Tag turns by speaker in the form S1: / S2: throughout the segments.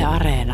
S1: Areena.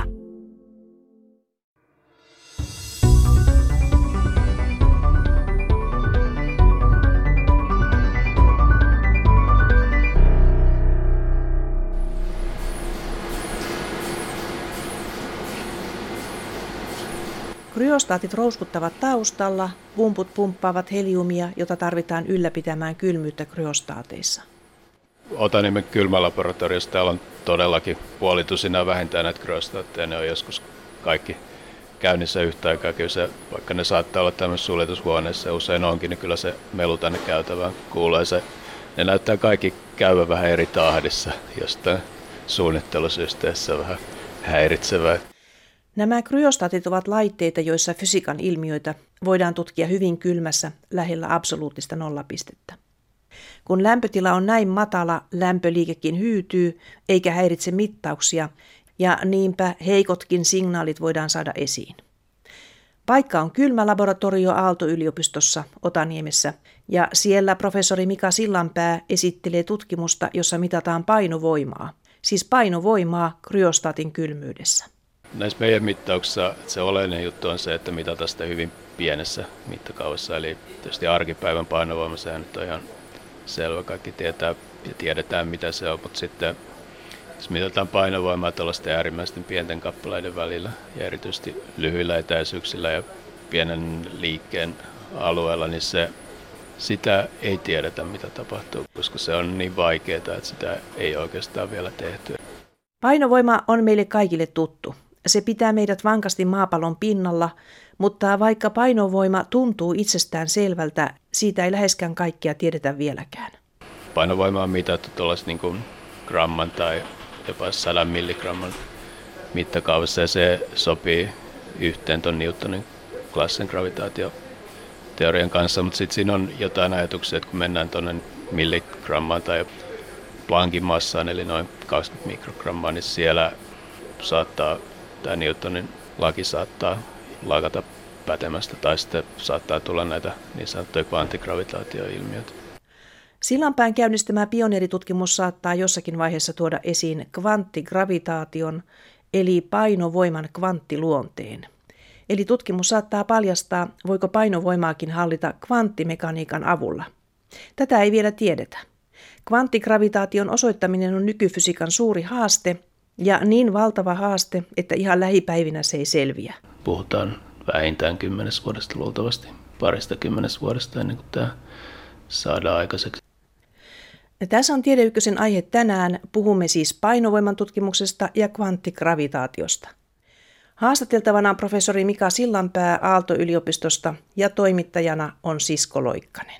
S2: Kryostaatit rouskuttavat taustalla, pumput pumppaavat heliumia, jota tarvitaan ylläpitämään kylmyyttä kryostaateissa.
S3: Otaniemen kylmälaboratoriossa täällä on todellakin puolitusina vähintään näitä kryostaatteja. Ne on joskus kaikki käynnissä yhtä aikaa. Kyllä se, vaikka ne saattaa olla tämmöisessä suljetushuoneessa ja usein onkin, niin kyllä se melu tänne käytävään kuulee. Ne näyttää kaikki käyvän vähän eri tahdissa, jostain suunnittelusysteessä vähän häiritsevää.
S2: Nämä kryostaatit ovat laitteita, joissa fysiikan ilmiöitä voidaan tutkia hyvin kylmässä lähellä absoluuttista nollapistettä. Kun lämpötila on näin matala, lämpöliikekin hyytyy eikä häiritse mittauksia, ja niinpä heikotkin signaalit voidaan saada esiin. Paikka on kylmälaboratorio Aalto-yliopistossa Otaniemessä, ja siellä professori Mika Sillanpää esittelee tutkimusta, jossa mitataan painovoimaa, siis painovoimaa kryostaatin kylmyydessä.
S3: Näissä meidän mittauksissa se oleellinen juttu on se, että mitataan sitä hyvin pienessä mittakaavassa. Eli tietysti arkipäivän painovoima, sehän nyt on ihan selvä. Kaikki tietää ja tiedetään, mitä se on, mutta sitten jos mitataan painovoimaa tällaisten äärimmäisten pienten kappaleiden välillä ja erityisesti lyhyillä etäisyyksillä ja pienen liikkeen alueella, niin sitä ei tiedetä, mitä tapahtuu, koska se on niin vaikeaa, että sitä ei oikeastaan vielä tehty.
S2: Painovoima on meille kaikille tuttu. Se pitää meidät vankasti maapallon pinnalla, mutta vaikka painovoima tuntuu itsestään selvältä, siitä ei läheskään kaikkea tiedetä vieläkään.
S3: Painovoima on mitattu tuollaisen niin kuin gramman tai jopa 100 milligramman mittakaavassa ja se sopii yhteen tuon Newtonin klassisen gravitaatioteorian kanssa, mutta sitten siinä on jotain ajatuksia, että kun mennään tuonne milligrammaan tai Planckin massaan, eli noin 20 mikrogrammaa, niin siellä saattaa tämä Newtonin laki saattaa lakata pätemästä tai sitten saattaa tulla näitä niin sanottuja kvanttigravitaatioilmiöitä.
S2: Sillanpään käynnistämä pioneeritutkimus saattaa jossakin vaiheessa tuoda esiin kvanttigravitaation eli painovoiman kvanttiluonteen. Eli tutkimus saattaa paljastaa, voiko painovoimaakin hallita kvanttimekaniikan avulla. Tätä ei vielä tiedetä. Kvanttigravitaation osoittaminen on nykyfysiikan suuri haaste ja niin valtava haaste, että ihan lähipäivinä se ei selviä.
S3: Puhutaan vähintään 10 vuodesta, luultavasti 20 vuodesta ennen kuin tämä saadaan aikaiseksi.
S2: Tässä on Tiede Ykkösen aihe tänään. Puhumme siis painovoiman tutkimuksesta ja kvanttigravitaatiosta. Haastateltavana on professori Mika Sillanpää Aalto-yliopistosta ja toimittajana on Sisko Loikkanen.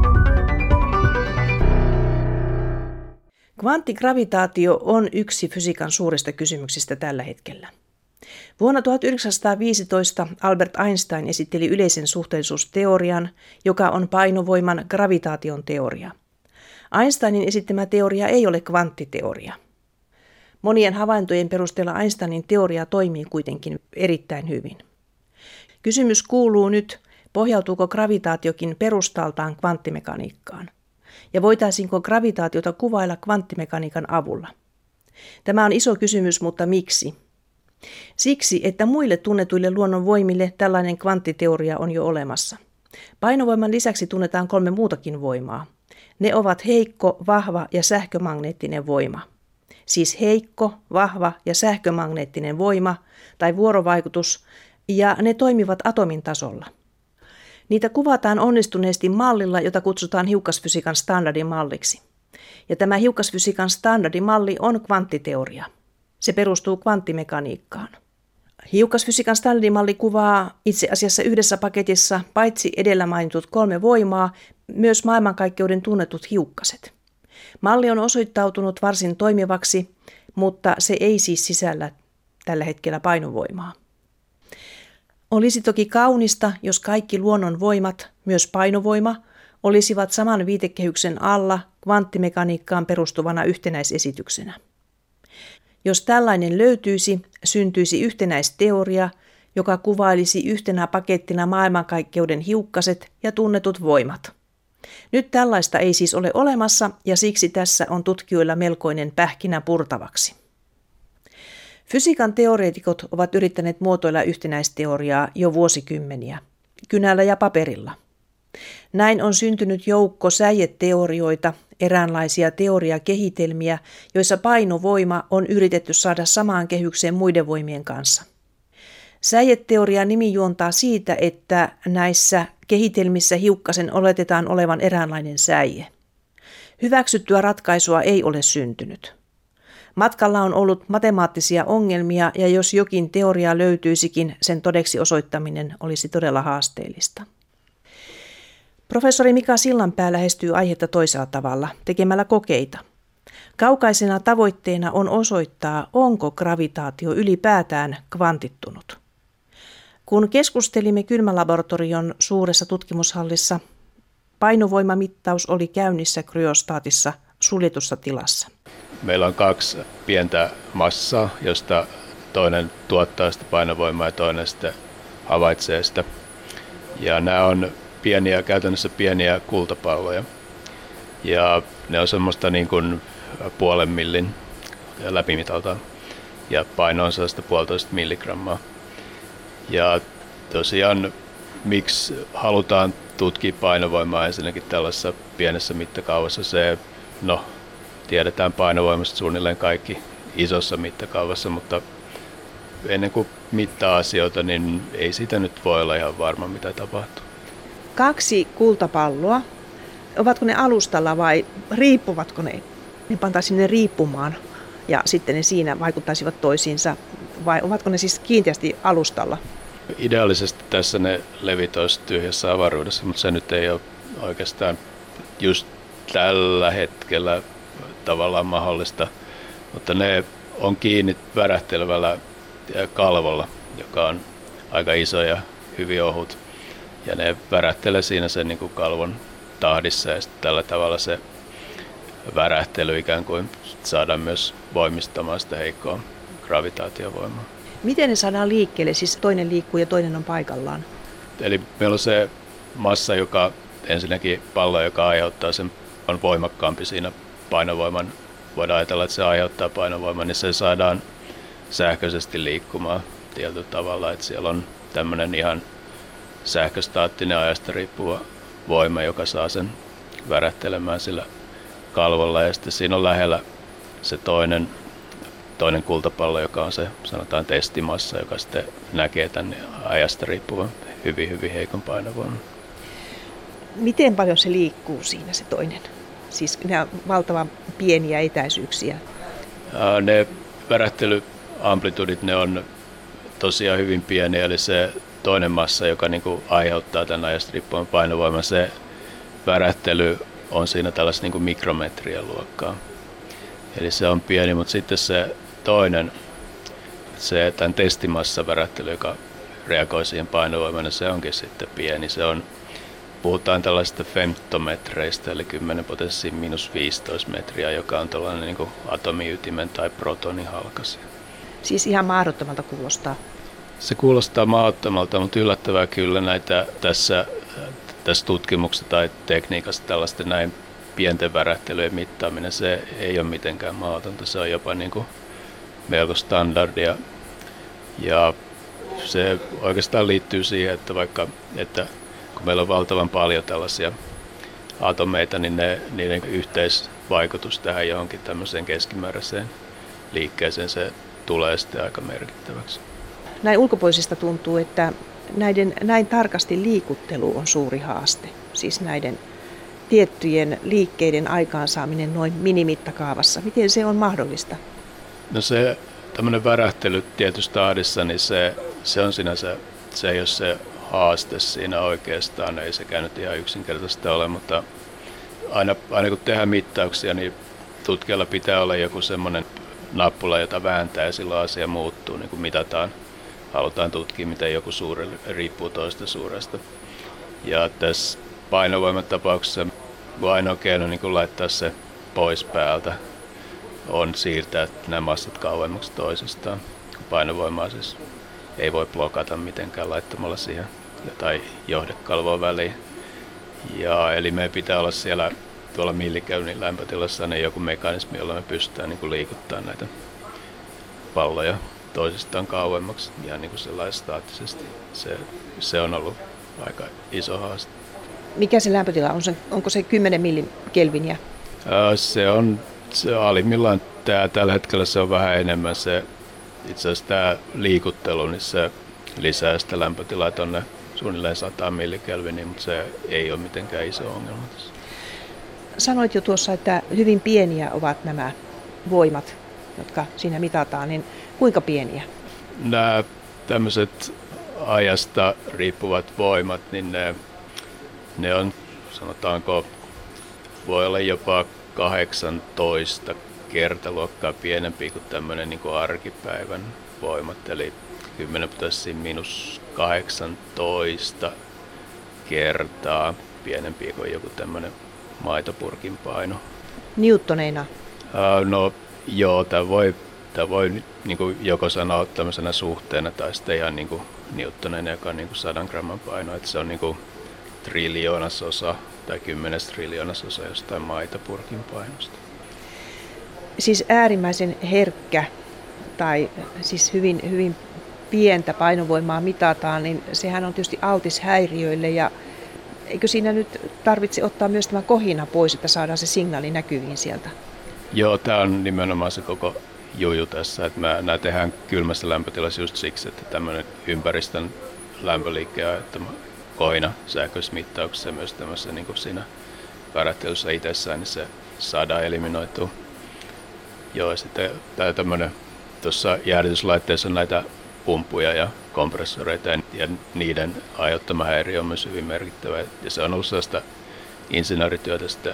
S2: Kvanttigravitaatio on yksi fysiikan suurista kysymyksistä tällä hetkellä. Vuonna 1915 Albert Einstein esitteli yleisen suhteellisuusteorian, joka on painovoiman gravitaation teoria. Einsteinin esittämä teoria ei ole kvanttiteoria. Monien havaintojen perusteella Einsteinin teoria toimii kuitenkin erittäin hyvin. Kysymys kuuluu nyt, pohjautuuko gravitaatiokin perustaltaan kvanttimekaniikkaan? Ja voitaisiinko gravitaatiota kuvailla kvanttimekaniikan avulla? Tämä on iso kysymys, mutta miksi? Siksi, että muille tunnetuille luonnonvoimille tällainen kvanttiteoria on jo olemassa. Painovoiman lisäksi tunnetaan 3 muutakin voimaa. Ne ovat heikko, vahva ja sähkömagneettinen voima. Siis heikko, vahva ja sähkömagneettinen voima tai vuorovaikutus, ja ne toimivat atomin tasolla. Niitä kuvataan onnistuneesti mallilla, jota kutsutaan hiukkasfysiikan standardimalliksi. Ja tämä hiukkasfysiikan standardimalli on kvanttiteoria. Se perustuu kvanttimekaniikkaan. Hiukkasfysiikan standardimalli kuvaa itse asiassa yhdessä paketissa paitsi edellä mainitut 3 voimaa, myös maailmankaikkeuden tunnetut hiukkaset. Malli on osoittautunut varsin toimivaksi, mutta se ei siis sisällä tällä hetkellä painovoimaa. Olisi toki kaunista, jos kaikki luonnon voimat, myös painovoima, olisivat saman viitekehyksen alla kvanttimekaniikkaan perustuvana yhtenäisesityksenä. Jos tällainen löytyisi, syntyisi yhtenäisteoria, joka kuvailisi yhtenä pakettina maailmankaikkeuden hiukkaset ja tunnetut voimat. Nyt tällaista ei siis ole olemassa ja siksi tässä on tutkijoilla melkoinen pähkinä purtavaksi. Fysiikan teoreetikot ovat yrittäneet muotoilla yhtenäisteoriaa jo vuosikymmeniä, kynällä ja paperilla. Näin on syntynyt joukko säieteorioita, eräänlaisia teoriakehitelmiä, joissa painovoima on yritetty saada samaan kehykseen muiden voimien kanssa. Säieteorian nimi juontaa siitä, että näissä kehitelmissä hiukkasen oletetaan olevan eräänlainen säie. Hyväksyttyä ratkaisua ei ole syntynyt. Matkalla on ollut matemaattisia ongelmia ja jos jokin teoria löytyisikin, sen todeksi osoittaminen olisi todella haasteellista. Professori Mika Sillanpää lähestyy aihetta toisella tavalla, tekemällä kokeita. Kaukaisena tavoitteena on osoittaa, onko gravitaatio ylipäätään kvantittunut. Kun keskustelimme kylmälaboratorion suuressa tutkimushallissa, painovoimamittaus oli käynnissä kryostaatissa suljetussa tilassa.
S3: Meillä on 2 pientä massaa, josta toinen tuottaa sitä painovoimaa ja toinen sitten havaitsee sitä. Ja nämä on käytännössä pieniä kultapalloja. Ja ne on semmoista niin kuin 0,5 millin läpimitaltaan. Ja paino on sellaista 1,5 milligrammaa. Ja tosiaan, miksi halutaan tutkia painovoimaa ensinnäkin tällaisessa pienessä mittakaavassa, tiedetään painovoimasta suunnilleen kaikki isossa mittakaavassa, mutta ennen kuin mittaa asioita, niin ei siitä nyt voi olla ihan varma, mitä tapahtuu.
S2: 2 kultapalloa, ovatko ne alustalla vai riippuvatko ne? Ne pantaisiin ne riippumaan ja sitten ne siinä vaikuttaisivat toisiinsa vai ovatko ne siis kiinteästi alustalla?
S3: Ideaalisesti tässä ne levitoisivat tyhjässä avaruudessa, mutta se nyt ei ole oikeastaan just tällä hetkellä tavallaan mahdollista, mutta ne on kiinni värähtelevällä kalvolla, joka on aika iso ja hyvin ohut. Ja ne värähtelee siinä sen niin kuin kalvon tahdissa ja tällä tavalla se värähtely ikään kuin saadaan myös voimistamaan sitä heikkoa gravitaatiovoimaa.
S2: Miten ne saadaan liikkeelle? Siis toinen liikkuu ja toinen on paikallaan.
S3: Eli meillä on se massa, joka ensinnäkin pallo, joka aiheuttaa sen, on voimakkaampi siinä painovoiman. Voidaan ajatella, että se aiheuttaa painovoiman, niin se saadaan sähköisesti liikkumaan tietyllä tavalla. Että siellä on tämmöinen ihan sähköstaattinen ajasta riippuva voima, joka saa sen värähtelemään sillä kalvolla. Ja sitten siinä on lähellä se toinen kultapallo, joka on se sanotaan testimassa, joka sitten näkee tämän ajasta riippuvan hyvin heikon painovoiman.
S2: Miten paljon se liikkuu siinä se toinen? Siis ne on valtavan pieniä etäisyyksiä.
S3: Ne värähtelyamplitudit, ne on tosiaan hyvin pieniä, eli se toinen massa, joka niin kuin aiheuttaa tämän ajasta riippuvan painovoiman, se värähtely on siinä tällaista niin kuin mikrometrien luokkaa. Eli se on pieni, mutta sitten se toinen, tämän testimassa värähtely, joka reagoi siihen painovoimaan, niin se onkin sitten pieni. Puhutaan tällaisista femtometreistä, eli 10⁻⁻15 metriä, joka on tällainen niin kuin atomiytimen tai protonin halkaisija.
S2: Siis ihan mahdottomalta kuulostaa.
S3: Se kuulostaa mahdottomalta, mutta yllättävää kyllä tässä tutkimuksessa tai tekniikassa tällaisten näin pienten värähtelyjen mittaaminen, se ei ole mitenkään mahdotonta. Se on jopa niin kuin melko standardia. Ja se oikeastaan liittyy siihen, että kun meillä on valtavan paljon tällaisia atomeita, niin niiden yhteisvaikutus tähän johonkin tämmöiseen keskimääräiseen liikkeeseen, se tulee sitten aika merkittäväksi.
S2: Näin ulkopuolisesta tuntuu, että näin tarkasti liikuttelu on suuri haaste. Siis näiden tiettyjen liikkeiden aikaansaaminen noin minimittakaavassa. Miten se on mahdollista?
S3: No se tämmöinen värähtely tietyssä tahdissa, niin se on sinänsä, se ei ole se haaste siinä oikeastaan, ei sekään nyt ihan yksinkertaista ole, mutta aina kun tehdään mittauksia, niin tutkijalla pitää olla joku semmoinen nappula, jota vääntää ja silloin asia muuttuu, niin kuin mitataan. Halutaan tutkia, miten joku suuri riippuu toista suuresta. Ja tässä painovoiman tapauksessa ainoa keino niin kun laittaa se pois päältä on siirtää nämä massat kauemmaksi toisistaan. Painovoimaa siis ei voi blokata mitenkään laittamalla siihen tai johdekalvoon väliin. Eli meidän pitää olla siellä tuolla millikelvinin lämpötilassa niin joku mekanismi, jolla me pystytään niin liikuttamaan näitä palloja toisistaan kauemmaksi ihan niin kuin sellainen staattisesti. Se on ollut aika iso haaste.
S2: Mikä se lämpötila on? Onko se 10 millikelviniä?
S3: Se alimmillaan tällä hetkellä se on vähän enemmän. Itse asiassa tämä liikuttelu, niin se lisää sitä lämpötilaa tuonne suunnilleen 100 millikelviniä, mutta se ei ole mitenkään iso ongelma tässä.
S2: Sanoit jo tuossa, että hyvin pieniä ovat nämä voimat, jotka siinä mitataan, niin kuinka pieniä?
S3: Nämä tämmöiset ajasta riippuvat voimat, niin ne on, sanotaanko, voi olla jopa 18 kertaluokkaa pienempi kuin tämmöinen niin kuin arkipäivän voimat, eli 10⁻⁸ kertaa pienempi kuin joku tämmöinen maitopurkin paino.
S2: Newtoneina?
S3: No joo, tämä voi niin kuin joko sanoa tämmöisenä suhteena tai sitten ihan niin kuin newtoneina, joka on niin kuin 100 gramman paino, että se on niin kuin triljoonasosa tai 10 triljoonasosa jostain maitopurkin painosta.
S2: Siis äärimmäisen herkkä tai siis hyvin pientä painovoimaa mitataan, niin sehän on tietysti altis häiriöille ja eikö siinä nyt tarvitse ottaa myös tämä kohina pois, että saadaan se signaali näkyviin sieltä? Joo,
S3: tämä on nimenomaan se koko juju tässä, että nämä tehdään kylmässä lämpötilassa just siksi, että tämmöinen ympäristön lämpöliikkeen aiheuttama kohina sähköisessä mittauksessa ja myös tämmöisessä niin kuin siinä värähtelyssä itsessään, niin se saadaan eliminoitua. Joo, ja sitten tämä tämmöinen, tuossa jäähdytyslaitteessa on näitä pumppuja ja kompressoreita ja niiden aiheuttama häiriö on myös hyvin merkittävä. Ja se on ollut sellaista insinöörityötä sitten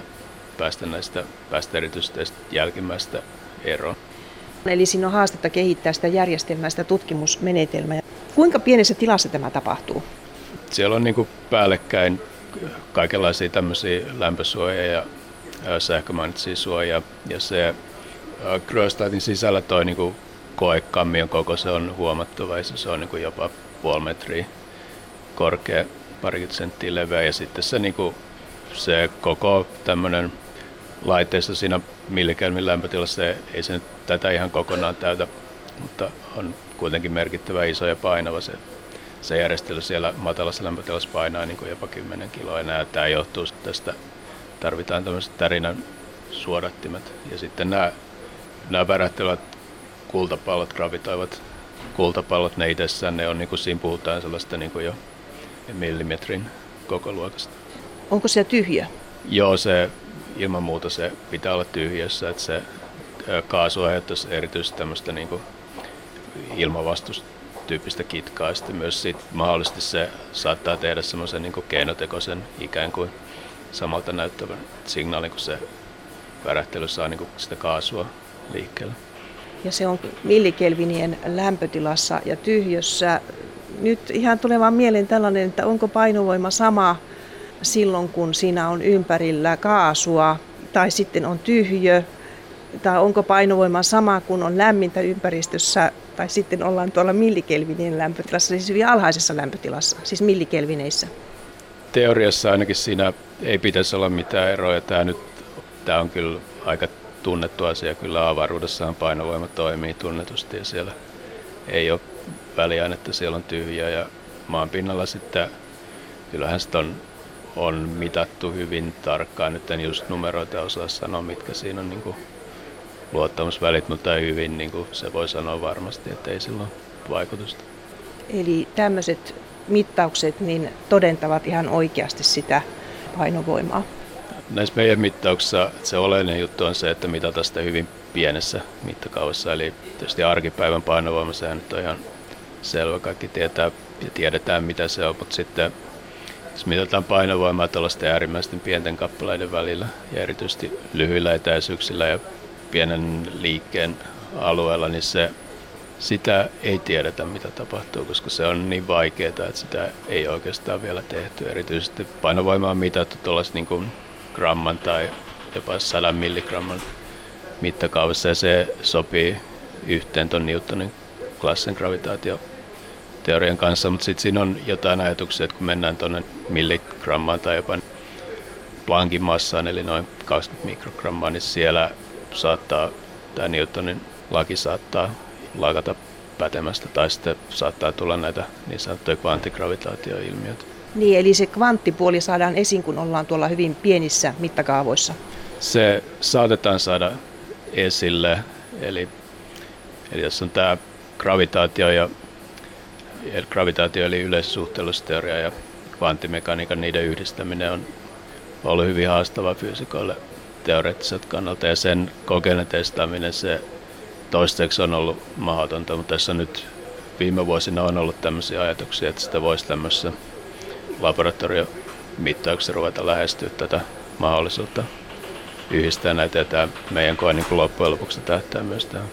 S3: päästä erityisesti jälkimmäistä eroon.
S2: Eli siinä on haastetta kehittää sitä järjestelmää, sitä tutkimusmenetelmää. Kuinka pienessä tilassa tämä tapahtuu?
S3: Siellä on niin kuin päällekkäin kaikenlaisia tämmöisiä lämpösuojia ja sähkömagnetisia suojia. Ja se Grönstadtin sisällä toi niin kuin koekammion koko se on huomattava. Se on niin kuin jopa 0,5 metriä korkea, parikymmentä senttiä leveä. Ja sitten se, niin kuin, se koko tämmöinen laitteessa siinä millikelvin lämpötilassa, ei se nyt tätä ihan kokonaan täytä, mutta on kuitenkin merkittävä iso ja painava se järjestely siellä matalassa lämpötilassa painaa niin kuin jopa 10 kiloa. Ja tämä johtuu tästä, tarvitaan tämmöiset tärinän suodattimet. Ja sitten nämä värähtelevät kultapallot, gravitoivat kultapallot, ne itsessään, ne on niin kuin siinä puhutaan sellaista niin kuin jo millimetrin kokoluokasta.
S2: Onko se tyhjä?
S3: Joo, se ilman muuta se pitää olla tyhjössä, että se kaasu aiheuttaisi erityisesti tämmöistä niin kuin ilmavastustyyppistä kitkaa. Sitten myös sit mahdollisesti se saattaa tehdä semmoisen niin kuin keinotekoisen ikään kuin samalta näyttävän signaalin, kun se värähtely saa niin kuin sitä kaasua liikkeelle.
S2: Ja se on millikelvinien lämpötilassa ja tyhjössä. Nyt ihan tulee vaan mieleen tällainen, että onko painovoima sama silloin, kun siinä on ympärillä kaasua tai sitten on tyhjö, tai onko painovoima sama, kun on lämmintä ympäristössä, tai sitten ollaan tuolla millikelvinien lämpötilassa, siis hyvin alhaisessa lämpötilassa, siis millikelvineissä.
S3: Teoriassa ainakin siinä ei pitäisi olla mitään eroja. Tämä on kyllä aika tunnettu asia. Kyllä avaruudessahan painovoima toimii tunnetusti ja siellä ei ole väliainetta, siellä on tyhjää ja maanpinnalla sitten kyllähän sitä on mitattu hyvin tarkkaan. Nyt en just numeroita osaa sanoa, mitkä siinä on niin kuin luottamusvälit, mutta hyvin niin kuin se voi sanoa varmasti, että ei sillä ole vaikutusta.
S2: Eli tämmöiset mittaukset niin todentavat ihan oikeasti sitä painovoimaa.
S3: Näissä meidän mittauksissa se oleellinen juttu on se, että mitataan sitä hyvin pienessä mittakaavassa. Eli tietysti arkipäivän painovoima, sehän nyt on ihan selvä, kaikki tietää ja tiedetään mitä se on, mutta sitten jos mitataan painovoimaa tällaisten äärimmäisten pienten kappaleiden välillä ja erityisesti lyhyillä etäisyyksillä ja pienen liikkeen alueella, niin sitä ei tiedetä mitä tapahtuu, koska se on niin vaikeaa, että sitä ei oikeastaan vielä tehty. Erityisesti painovoima on mitattu tuollaisen niin kuin gramman tai jopa 100 milligramman mittakaavassa ja se sopii yhteen tuon Newtonin klassisen gravitaatioteorian kanssa, mutta sitten siinä on jotain ajatuksia, että kun mennään tuonne milligrammaan tai jopa Planckin massaan, eli noin 20 mikrogrammaa, niin siellä saattaa tämä Newtonin laki saattaa lakata pätemästä, tai sitten saattaa tulla näitä niin sanottuja kvanttigravitaatioilmiöitä.
S2: Niin, eli se kvanttipuoli saadaan esiin, kun ollaan tuolla hyvin pienissä mittakaavoissa.
S3: Se saatetaan saada esille, eli jos on tämä gravitaatio eli yleissuhteellisuusteoria ja kvanttimekaniikan niiden yhdistäminen on ollut hyvin haastava fyysikoille teoreettiselta kannalta, ja sen kokeilun testaaminen se toistaiseksi on ollut mahdotonta, mutta tässä nyt viime vuosina on ollut tämmöisiä ajatuksia, että sitä voisi tämmöisessä laboratoriomittauksessa ruveta lähestyä tätä mahdollisuutta yhdistää näitä, ja tämä meidän koe niin loppujen lopuksi tähtää myös tähän.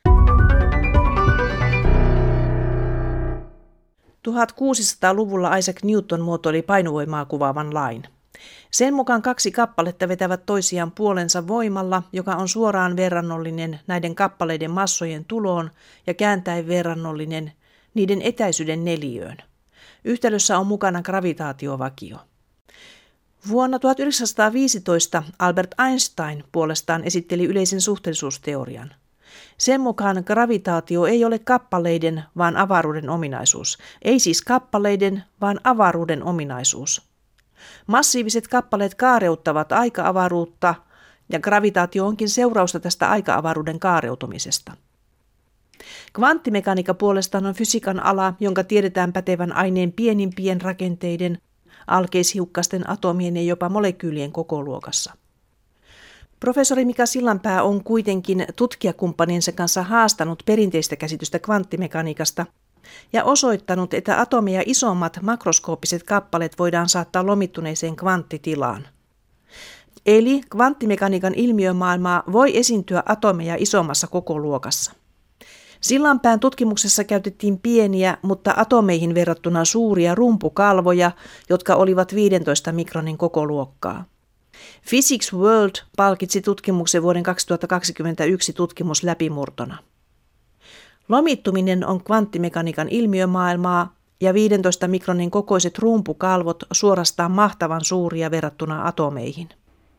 S2: 1600-luvulla Isaac Newton muotoili painovoimaa kuvaavan lain. Sen mukaan kaksi kappaletta vetävät toisiaan puolensa voimalla, joka on suoraan verrannollinen näiden kappaleiden massojen tuloon ja kääntäen verrannollinen niiden etäisyyden neliöön. Yhtälössä on mukana gravitaatiovakio. Vuonna 1915 Albert Einstein puolestaan esitteli yleisen suhteellisuusteorian. Sen mukaan gravitaatio ei ole kappaleiden, vaan avaruuden ominaisuus. Ei siis kappaleiden, vaan avaruuden ominaisuus. Massiiviset kappaleet kaareuttavat aika-avaruutta, ja gravitaatio onkin seurausta tästä aika-avaruuden kaareutumisesta. Kvanttimekaniikka puolestaan on fysiikan ala, jonka tiedetään pätevän aineen pienimpien rakenteiden, alkeishiukkasten, atomien ja jopa molekyylien kokoluokassa. Professori Mika Sillanpää on kuitenkin tutkijakumppaninsa kanssa haastanut perinteistä käsitystä kvanttimekaniikasta ja osoittanut, että atomeja isommat makroskooppiset kappaleet voidaan saattaa lomittuneeseen kvanttitilaan. Eli kvanttimekaniikan ilmiömaailmaa voi esiintyä atomeja isommassa kokoluokassa. Sillanpään tutkimuksessa käytettiin pieniä, mutta atomeihin verrattuna suuria rumpukalvoja, jotka olivat 15 mikronin kokoluokkaa. Physics World palkitsi tutkimuksen vuoden 2021 tutkimusläpimurtona. Lomittuminen on kvanttimekaniikan ilmiömaailmaa ja 15 mikronin kokoiset rumpukalvot suorastaan mahtavan suuria verrattuna atomeihin.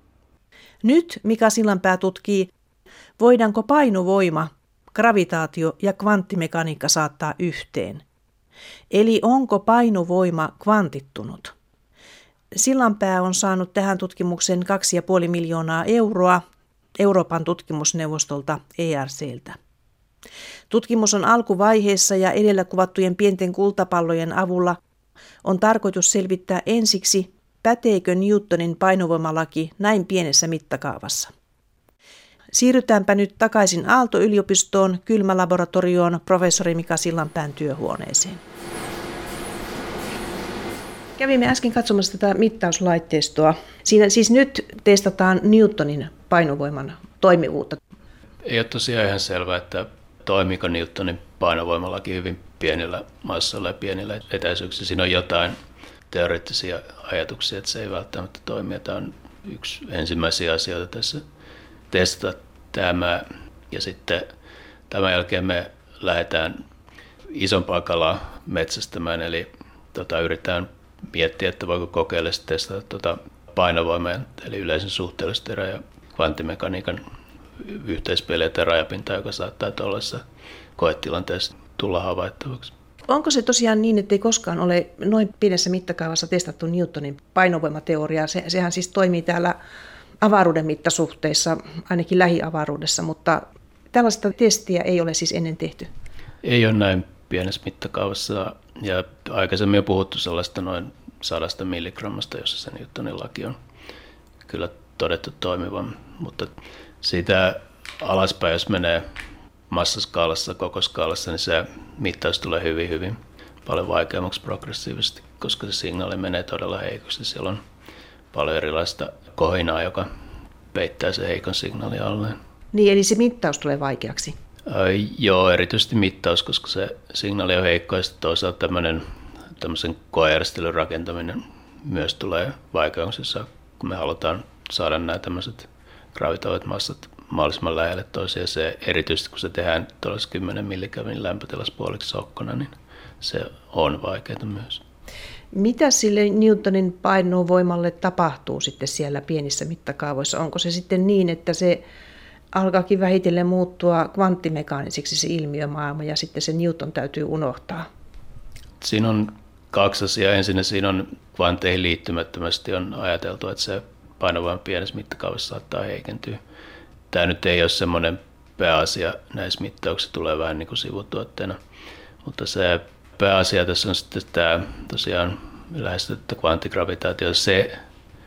S2: Nyt Mika Sillanpää tutkii, voidaanko painovoima, gravitaatio ja kvanttimekaniikka saattaa yhteen. Eli onko painovoima kvantittunut? Sillanpää on saanut tähän tutkimukseen 2,5 miljoonaa euroa Euroopan tutkimusneuvostolta ERC:ltä. Tutkimus on alkuvaiheessa ja edellä kuvattujen pienten kultapallojen avulla on tarkoitus selvittää ensiksi, päteekö Newtonin painovoimalaki näin pienessä mittakaavassa. Siirrytäänpä nyt takaisin Aalto-yliopistoon kylmälaboratorioon professori Mika Sillanpään työhuoneeseen. Kävimme äsken katsomassa tätä mittauslaitteistoa. Siinä siis nyt testataan Newtonin painovoiman toimivuutta.
S3: Ei ole tosiaan ihan selvää, että toimiko Newtonin painovoimalaki hyvin pienillä massalla ja pienillä etäisyyksillä. Siinä on jotain teoreettisia ajatuksia, että se ei välttämättä toimi. Tämä on yksi ensimmäisiä asioita tässä testata tämä. Ja sitten tämän jälkeen me lähdetään isompaa kalaa metsästämään, eli yritetään miettiä, että voiko kokeilla testata painovoimaa, eli yleisen suhteellisuusteorian ja kvanttimekaniikan yhteispeliä ja rajapintaa, joka saattaa tuollaisessa koetilanteessa tulla havaittavaksi.
S2: Onko se tosiaan niin, että ei koskaan ole noin pienessä mittakaavassa testattu Newtonin painovoimateoriaa? Sehän siis toimii täällä avaruuden mittasuhteissa, ainakin lähiavaruudessa, mutta tällaista testiä ei ole siis ennen tehty.
S3: Ei ole näin pienessä mittakaavassa, ja aikaisemmin on puhuttu sellaista noin 100 milligrammasta, jossa se Newtonin laki on kyllä todettu toimivan, mutta siitä alaspäin, jos menee massaskaalassa, koko skaalassa, niin se mittaus tulee hyvin, hyvin paljon vaikeammaksi progressiivisesti, koska se signaali menee todella heikosti. Siellä on paljon erilaista kohinaa, joka peittää sen heikon signaalin alleen.
S2: Niin, eli se mittaus tulee vaikeaksi?
S3: Joo, erityisesti mittaus, koska se signaali on heikko, ja sitten toisaalta tämmöisen koejärjestelyn rakentaminen myös tulee vaikeaksi, kun me halutaan saada nämä tämmöiset gravitoivat massat mahdollisimman lähelle toisiaan. Se, erityisesti kun se tehdään 10 millikelvin lämpötilassa puoliksi sokkona, niin se on vaikeaa myös.
S2: Mitä sille Newtonin painovoimalle tapahtuu sitten siellä pienissä mittakaavoissa? Onko se sitten niin, että se alkaakin vähitellen muuttua kvanttimekaanisiksi se ilmiömaailma ja sitten se Newton täytyy unohtaa?
S3: Siinä on kaksi asiaa. Ensin siinä on kvanteihin liittymättömästi on ajateltu, että se painovoima pienessä mittakaavassa saattaa heikentyä. Tämä nyt ei ole semmoinen pääasia näissä mittauksissa, tulee vähän niin kuin sivutuotteena. Mutta se pääasia tässä on sitten tämä tosiaan lähestyttä kvanttigravitaatio. Se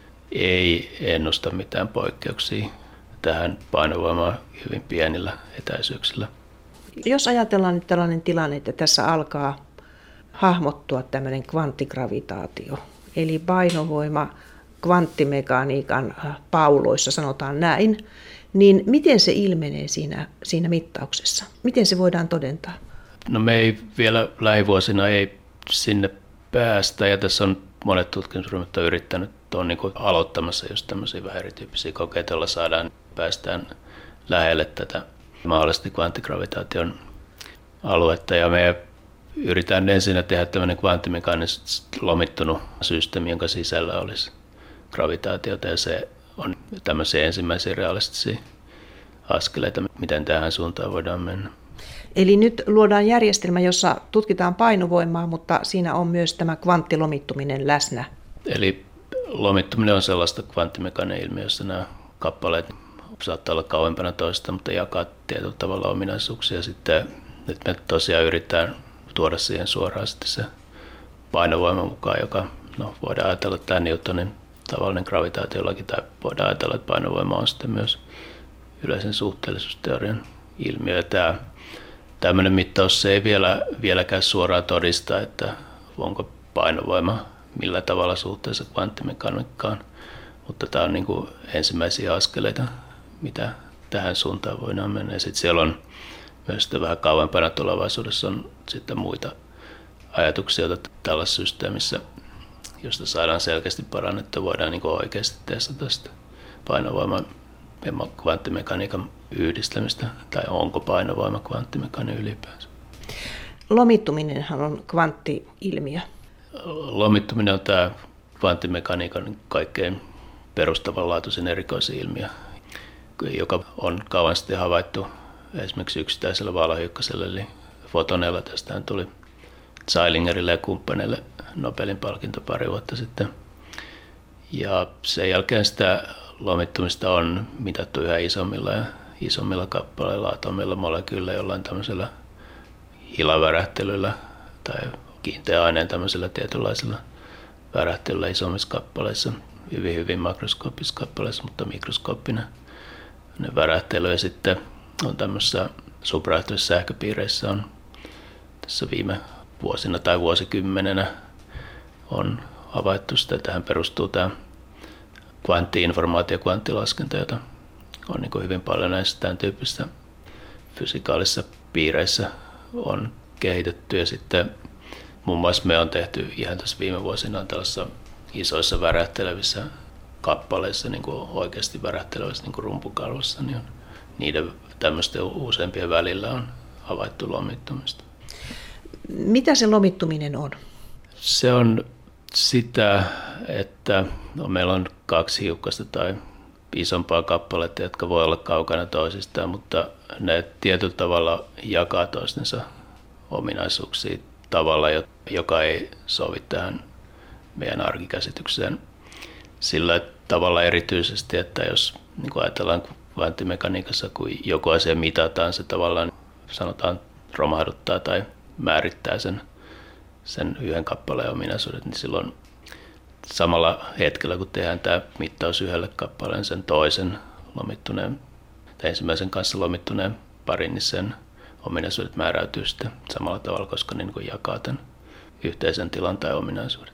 S3: ei ennusta mitään poikkeuksia tähän painovoimaan hyvin pienillä etäisyyksillä.
S2: Jos ajatellaan nyt tällainen tilanne, että tässä alkaa hahmottua tämmöinen kvanttigravitaatio, eli painovoima kvanttimekaniikan pauloissa, sanotaan näin, niin miten se ilmenee siinä mittauksessa? Miten se voidaan todentaa?
S3: No me ei vielä lähivuosina ei sinne päästä, ja tässä on monet tutkimusryhmät on yrittänyt, on niin kuin aloittamassa just tämmöisiä vähän erityyppisiä kokeita, joilla päästään lähelle tätä mahdollisesti kvanttigravitaation aluetta, ja me yritetään ensin tehdä tämmöinen kvanttimekaanisesti lomittunut systeemi, jonka sisällä olisi gravitaatiota, ja se on tämmöisiä ensimmäisiä realistisia askeleita, miten tähän suuntaan voidaan mennä.
S2: Eli nyt luodaan järjestelmä, jossa tutkitaan painovoimaa, mutta siinä on myös tämä kvanttilomittuminen läsnä.
S3: Eli lomittuminen on sellaista kvanttimekaaninen ilmiö, jossa nämä kappaleet saattaa olla kauempana toista, mutta jakaa tietyllä tavalla ominaisuuksia. Sitten nyt me tosiaan yritetään tuoda siihen suoraan sitten se painovoima mukaan, joka voidaan ajatella, että tämä Newtonin tavallinen gravitaatiolaki, tai voidaan ajatella, että painovoima on sitten myös yleisen suhteellisuusteorian ilmiö. Ja tämmöinen mittaus se ei vieläkään suoraan todista, että onko painovoima millä tavalla suhteessa kvanttimekaniikkaan, mutta tämä on niin kuin ensimmäisiä askeleita, mitä tähän suuntaan voidaan mennä. Ja sitten siellä on myös sitten vähän kauempana tulevaisuudessa on sitten muita ajatuksia, joita tällaisessa systeemissä, josta saadaan selkeästi parannettua, voidaan niin kuin oikeasti testata sitä painovoiman ja kvanttimekaniikan yhdistämistä, tai onko painovoima kvanttimekaaninen ylipäänsä.
S2: Lomittuminenhan on kvantti-ilmiö.
S3: Lomittuminen on tämä kvanttimekaniikan kaikkein perustavanlaatuisin erikoisin ilmiö, joka on kauan sitten havaittu esimerkiksi yksittäisellä valohiukkasella, eli fotoneilla. Tästähän tuli Zeilingerille ja kumppaneille Nobelin palkinto pari vuotta sitten. Ja sen jälkeen sitä lomittumista on mitattu yhä isommilla kappaleilla, atomilla, molekyylillä, jollain tämmöisellä hilavärähtelyllä tai kiinteä aineen tämmöisellä tietynlaisella värähtelyllä isommissa kappaleissa, hyvin makroskooppisissa kappaleissa, mutta mikroskooppinen värähtely. Ja sitten on tämmöisissä supraaktiivisissa sähköpiireissä on tässä viime vuosina tai vuosikymmenenä on havaittu sitä. Tähän perustuu tämä kvanttiinformaatio ja kvanttilaskenta, jota on niin kuin hyvin paljon näissä tämän tyyppisissä fysikaalisissa piireissä on kehitetty. Ja sitten muun muassa me on tehty ihan tässä viime vuosina tällaisissa isoissa värähtelevissä kappaleissa, niin kuin oikeasti värähtelevissä niin kuin rumpukalvossa, niin niiden tämmöisten useampien välillä on havaittu lomittumista.
S2: Mitä se lomittuminen on?
S3: Se on sitä, että meillä on kaksi hiukkasta tai isompaa kappaletta, jotka voi olla kaukana toisistaan, mutta ne tietyllä tavalla jakaa toistensa ominaisuuksia tavalla, joka ei sovi tähän meidän arkikäsitykseen. Sillä tavalla erityisesti, että jos niin kuin ajatellaan kvanttimekaniikassa, kun joku asia mitataan, se tavallaan sanotaan romahduttaa tai määrittää sen yhden kappaleen ominaisuudet, niin silloin samalla hetkellä, kun tehdään tämä mittaus yhdelle kappaleen, sen toisen lomittuneen tai ensimmäisen kanssa lomittuneen parin, niin sen ominaisuudet määräytyy sitten samalla tavalla, koska ne niin jakaa tämän yhteisen tilan tai ominaisuudet.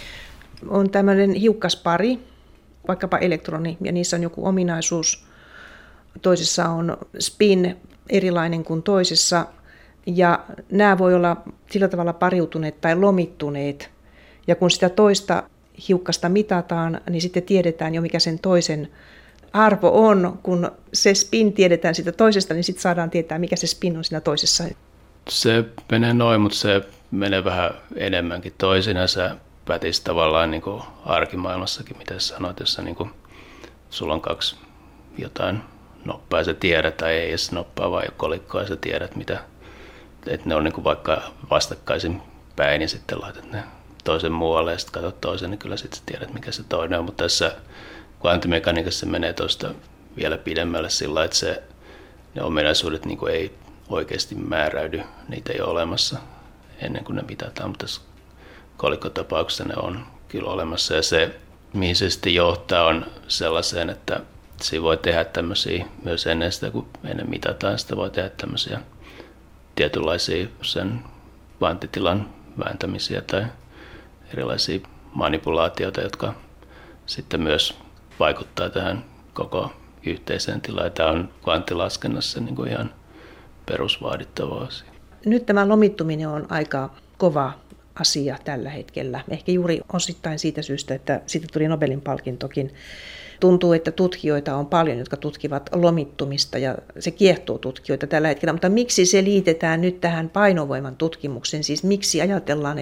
S2: On tämmöinen hiukkaspari, vaikkapa elektroni, ja niissä on joku ominaisuus. Toisissa on spin erilainen kuin toisessa, ja nämä voi olla sillä tavalla pariutuneet tai lomittuneet. Ja kun sitä toista hiukkasta mitataan, niin sitten tiedetään jo, mikä sen toisen arvo on. Kun se spin tiedetään siitä toisesta, niin sitten saadaan tietää, mikä se spin on siinä toisessa.
S3: Se menee noin, mutta se menee vähän enemmänkin. Toisinaan pätisi tavallaan niin kuin arkimaailmassakin, mitä sanoit, jossa niin kuin sulla on kaksi jotain noppaa sä tiedät tai ei edes noppaa vai kolikkoa sä tiedät, mitä. Että ne on niin kuin vaikka vastakkaisin päin ja sitten laitat ne toisen muualle ja sitten katsot toisen, niin kyllä sitten sä tiedät, mikä se toinen on. Mutta tässä kvanttimekaniikassa menee tuosta vielä pidemmälle sillä, että ne ominaisuudet niin kuin ei oikeasti määräydy, niitä ei ole olemassa ennen kuin ne mitataan, mutta tässä kolikkotapauksessa ne on kyllä olemassa. Ja se, mihin se sitten johtaa, on sellaiseen, että siinä voi tehdä tämmöisiä myös ennen sitä, kun ennen mitataan, sitä voi tehdä tämmöisiä tietynlaisia sen kvanttitilan vääntämisiä tai erilaisia manipulaatioita, jotka sitten myös vaikuttaa tähän koko yhteiseen tilaan. Tämä on kvanttilaskennassa niin kuin ihan perusvaadittava asia.
S2: Nyt tämä lomittuminen on aika kova asia tällä hetkellä. Ehkä juuri osittain siitä syystä, että siitä tuli Nobelin palkintokin. Tuntuu, että tutkijoita on paljon, jotka tutkivat lomittumista ja se kiehtoo tutkijoita tällä hetkellä. Mutta miksi se liitetään nyt tähän painovoiman tutkimukseen? Siis miksi ajatellaan,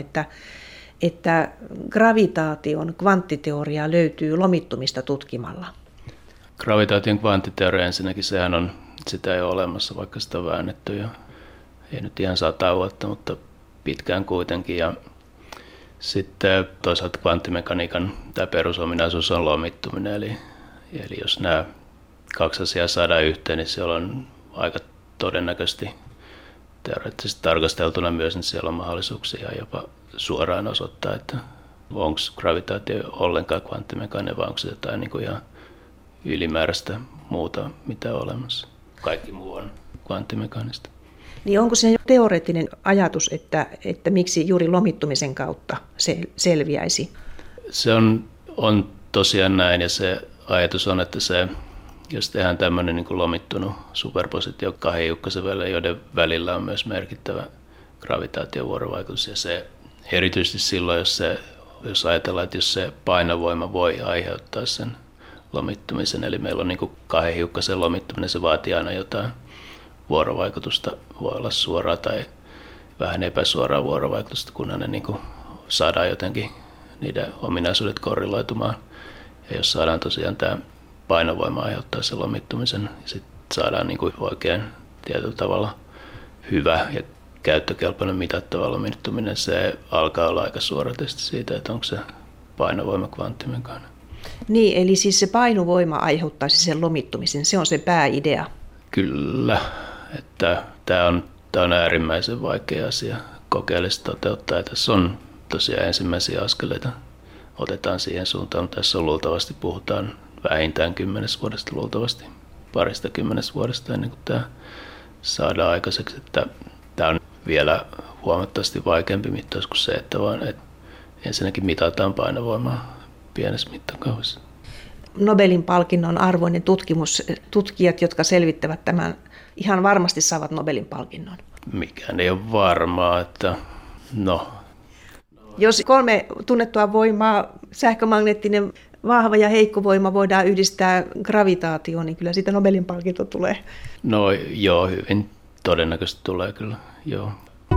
S2: että gravitaation kvanttiteoria löytyy lomittumista tutkimalla?
S3: Gravitaation kvanttiteoria ensinnäkin, sitä ei ole olemassa, vaikka sitä on väännetty jo, ei nyt ihan 100 vuotta, mutta pitkään kuitenkin. Ja sitten toisaalta kvanttimekaniikan tämä perusominaisuus on lomittuminen, eli jos nämä kaksi asiaa saadaan yhteen, niin siellä on aika todennäköisesti teoreettisesti tarkasteltuna myös, niin siellä on mahdollisuuksia jopa suoraan osoittaa, että onko gravitaatio ollenkaan kvanttimekaaninen vai onko se jotain niin kuin ihan ylimääräistä muuta, mitä on olemassa. Kaikki muu on kvanttimekaanista.
S2: Niin onko se teoreettinen ajatus, että miksi juuri lomittumisen kautta se selviäisi?
S3: Se on tosiaan näin, ja se ajatus on, että jos tehdään tämmöinen niin kuin lomittunut superpositio kahden hiukkasen välillä, joiden välillä on myös merkittävä gravitaatiovuorovaikutus, ja se erityisesti silloin, jos ajatellaan, että jos se painovoima voi aiheuttaa sen lomittumisen, eli meillä on niin kuin kahden hiukkasen lomittuminen, se vaatii aina jotain vuorovaikutusta, voi olla suoraa tai vähän epäsuoraa vuorovaikutusta, kunhan ne niin kuin saadaan jotenkin niiden ominaisuudet korreloitumaan. Ja jos saadaan tosiaan tämä painovoima aiheuttaa sen lomittumisen, ja sitten saadaan niin kuin oikein tietyllä tavalla hyvä ja käyttökelpoinen mitattava lomittuminen, se alkaa olla aika suora testi siitä, että onko se painovoima kvanttimekaaninen.
S2: Niin, eli siis se painovoima aiheuttaisi sen lomittumisen, se on se pääidea.
S3: Kyllä, että tämä on äärimmäisen vaikea asia kokeellisesti toteuttaa. Ja tässä on tosiaan ensimmäisiä askeleita, otetaan siihen suuntaan, mutta tässä on luultavasti puhutaan vähintään 10 vuodesta, luultavasti 20 vuodesta ennen kuin tämä saadaan aikaiseksi. Että tämä on vielä huomattavasti vaikeampi mittaus kuin se, että ensinnäkin mitataan painovoimaa pienessä mittakaavassa.
S2: Nobelin palkinnon arvoinen tutkijat, jotka selvittävät tämän, ihan varmasti saavat Nobelin palkinnon.
S3: Mikään ei ole varmaa, että
S2: Jos 3 tunnettua voimaa, sähkömagneettinen vahva ja heikko voima voidaan yhdistää gravitaatioon, niin kyllä siitä Nobelin palkinto tulee.
S3: No joo, hyvin todennäköisesti tulee kyllä, joo.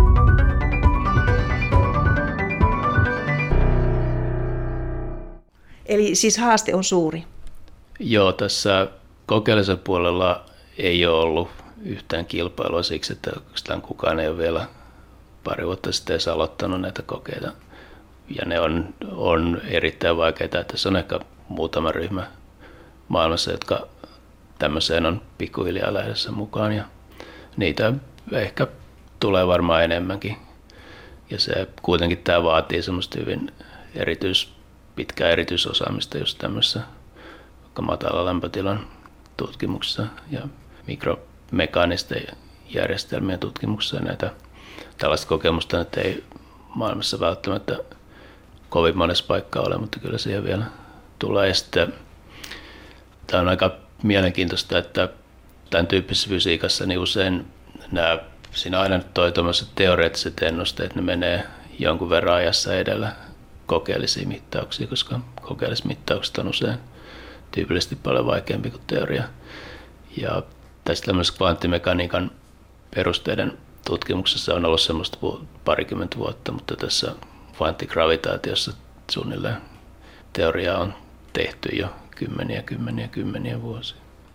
S2: Eli siis haaste on suuri.
S3: Joo, tässä kokeellisen puolella ei ole ollut yhtään kilpailua siksi, että oikeastaan kukaan ei ole vielä pari vuotta sitten edes aloittanut näitä kokeita. Ja ne on erittäin vaikeita. Tässä on ehkä muutama ryhmä maailmassa, jotka tämmöiseen on pikkuhiljaa lähdössä mukaan. Ja niitä ehkä tulee varmaan enemmänkin. Ja se kuitenkin tämä vaatii semmoista hyvin pitkää erityisosaamista just tämmöisessä vaikka matala lämpötilan tutkimuksessa ja mikromekaanisten järjestelmien tutkimuksessa. Näitä tällaista kokemusta nyt ei maailmassa välttämättä kovin monessa paikkaa ole, mutta kyllä siihen vielä tulee. Ja sitten, tämä on aika mielenkiintoista, että tämän tyyppisessä fysiikassa niin usein siinä aina tuommoiset teoreettiset ennusteet, ne menee jonkun verran ajassa edellä kokeellisia mittauksia, koska kokeelliset mittaukset on usein tyypillisesti paljon vaikeampi kuin teoria. Ja tässä tämmöisessä kvanttimekaniikan perusteiden tutkimuksessa on ollut semmoista parikymmentä vuotta, mutta tässä kvanttigravitaatiossa suunnilleen teoriaa on tehty jo kymmeniä vuosia.